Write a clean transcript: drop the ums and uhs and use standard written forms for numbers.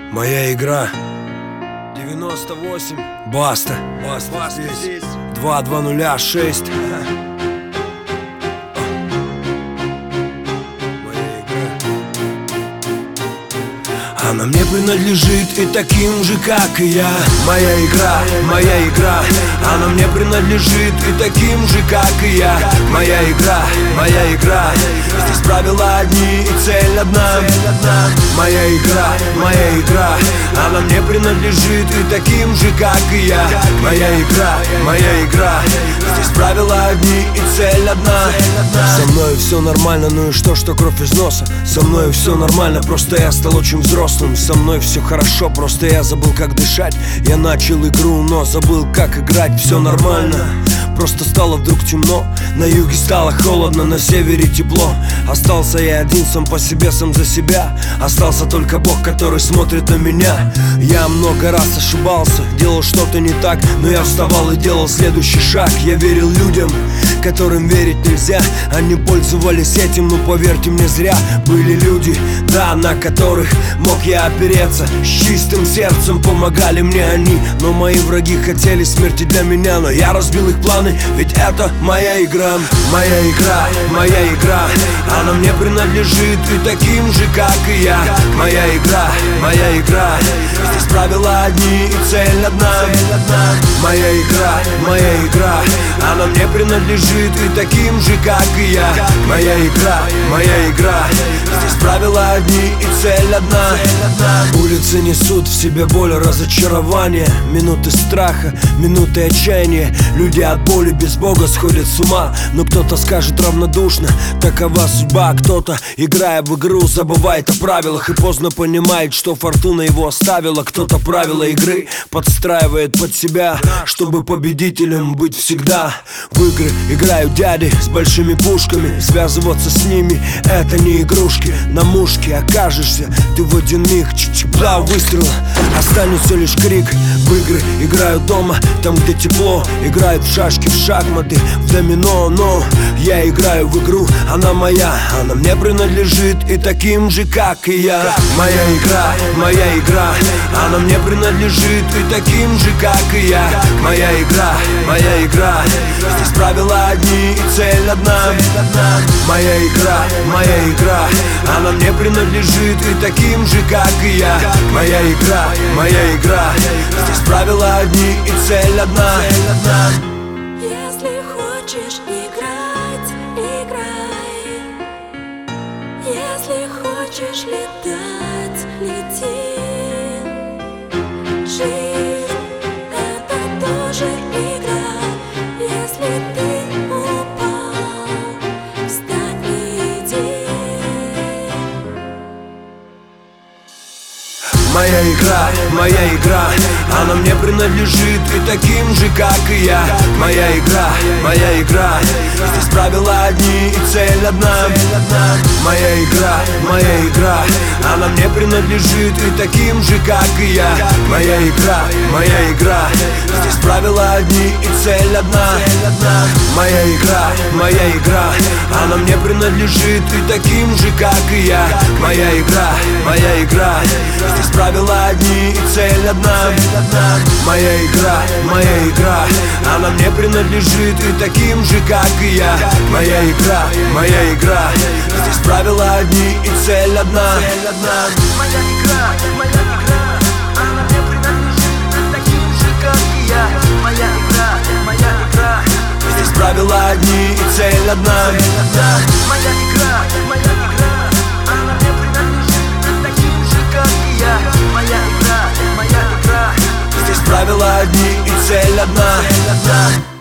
Моя игра 98. Баста. Баста здесь 2206. Она мне принадлежит и таким же, как и я. Моя игра, моя игра. Она мне принадлежит и таким же, как и я. Моя игра, моя игра. Здесь правила одни и цель одна. Моя игра, моя игра. Она мне принадлежит и таким же, как и я. Моя игра, моя игра. Здесь правила одни и цель одна. Со мной все нормально, ну и что кровь из носа? Со мной все нормально, просто я стал очень взрослым. Со мной все хорошо, просто я забыл, как дышать. Я начал игру, но забыл, как играть. Все нормально, просто стало вдруг темно. На юге стало холодно, на севере тепло. Остался я один, сам по себе, сам за себя. Остался только Бог, который смотрит на меня. Я много раз ошибался, делал что-то не так, но я вставал и делал следующий шаг. Я верил людям, которым верить нельзя. Они пользовались этим, но поверьте мне, зря. Были люди, да, на которых мог я опереться. С чистым сердцем помогали мне они. Но мои враги хотели смерти для меня. Но я разбил их планы, ведь это моя игра. Моя игра, моя игра. Она мне принадлежит и таким же, как и я. Моя игра, моя игра. Здесь правила одни и цель одна. Моя игра, моя игра. Она мне принадлежит и таким же, как и я. Моя игра, моя игра. Здесь правила одни и цель одна. Улицы несут в себе боль, разочарование, минуты страха, минуты отчаяния. Люди от боли без Бога сходят с ума. Но кто-то скажет равнодушно: такова судьба. Кто-то, играя в игру, забывает о правилах и поздно понимает, что фортуна его оставила. Кто-то правила игры подстраивает под себя, чтобы победителем быть всегда. В игры играют дяди с большими пушками. Связываться с ними — это не игрушки. На мушке окажешься ты в один миг. Два выстрела, останется лишь крик. В игры играют дома, там где тепло. Играют в шашки, в шахматы, в домино. Но я играю в игру, она моя. Она мне принадлежит и таким же, как и я. Моя игра, моя игра. Она мне принадлежит и таким же, как и я. Моя игра, моя игра. Здесь правила одни и цель одна. Моя игра, моя игра. Она мне принадлежит и таким же, как и я. Моя игра, моя игра. Здесь правила одни и цель одна. Если хочешь играть, играй. Если хочешь летать, лети. Жизнь — это тоже игра. Если ты упал, встань и иди. Моя игра, моя игра. Она мне принадлежит и таким же, как и я. Моя игра, моя игра. Здесь правила одни и цель одна. Моя игра, моя игра. Она мне принадлежит и таким же, как и я. Моя игра, моя игра. Здесь правила одни и цель одна. Моя игра, моя игра. Она мне принадлежит и таким же, как и я. Моя игра, моя игра. Здесь правила одни и цель одна. Моя игра, моя игра. Она мне принадлежит и таким же, как и я. Моя игра, моя игра. Здесь правила одни и цель одна. Моя игра, моя игра. Она мне принадлежит и таким же, как и я. Моя игра, моя игра. Здесь правила одни и цель одна. Моя игра, моя игра. Она мне принадлежит и таким же, как и я. Моя игра, моя игра. Здесь правила одни и цель одна.